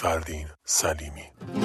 فردین سلیمی.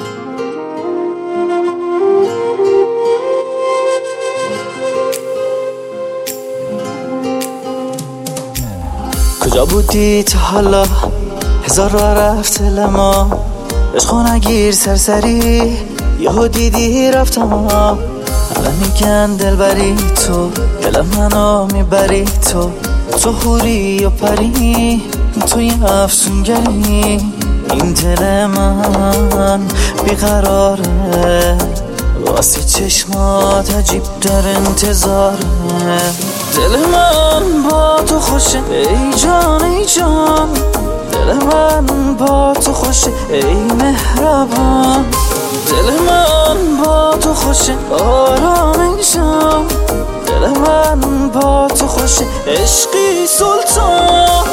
کجا بودی تا حالا؟ هزار راه رفت دل ما، عشقو نگیر سرسری، یهو دیدی رفتم. الان میگن دلبری تو، دل منو میبری تو حوری و پری، توی افسونگری. این دل من بیقراره، واسه چشمات عجیب در انتظاره. دل من با تو خوشه ای جان ای جان، دل من با تو خوشه ای مهربان. دل من با تو خوشه آرام ای جان، دل من با تو خوشه عشقی سلطان.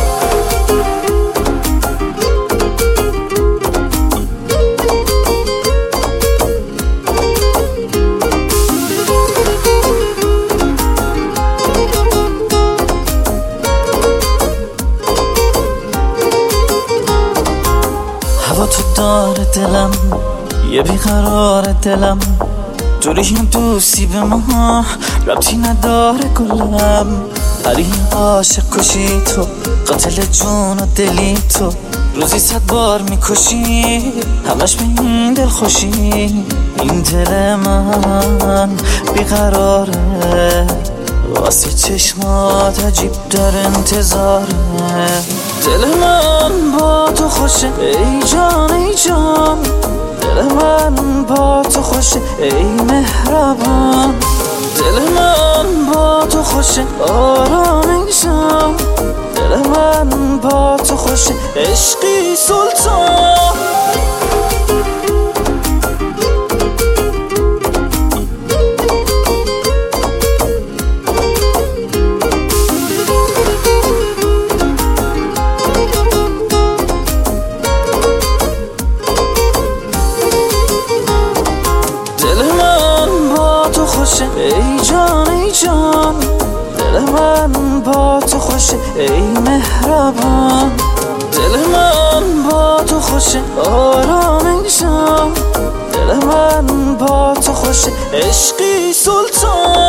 هوا تو داره دلم، یه بیقرار دلم، جوری دوستی به ما ربطی نداره گلم. پری عاشق کشی تو، قاتل جون و دلی تو، روزی 100 بار میکشی، همش به این دل خوشی. این دل من بیقراره، واسه چشمات عجیب در انتظاره. دل من با تو خوشه ای جان ای جان، دل من با تو خوشه ای مهربان. دل من با تو خوشه آرام ای جان، دل من با تو خوشه عشقی سلطان. ای جان ای جان، دل من با تو خوشه ای مهربان. دل من با تو خوشه آرام ای جان، دل من با تو خوشه عشقی سلطان.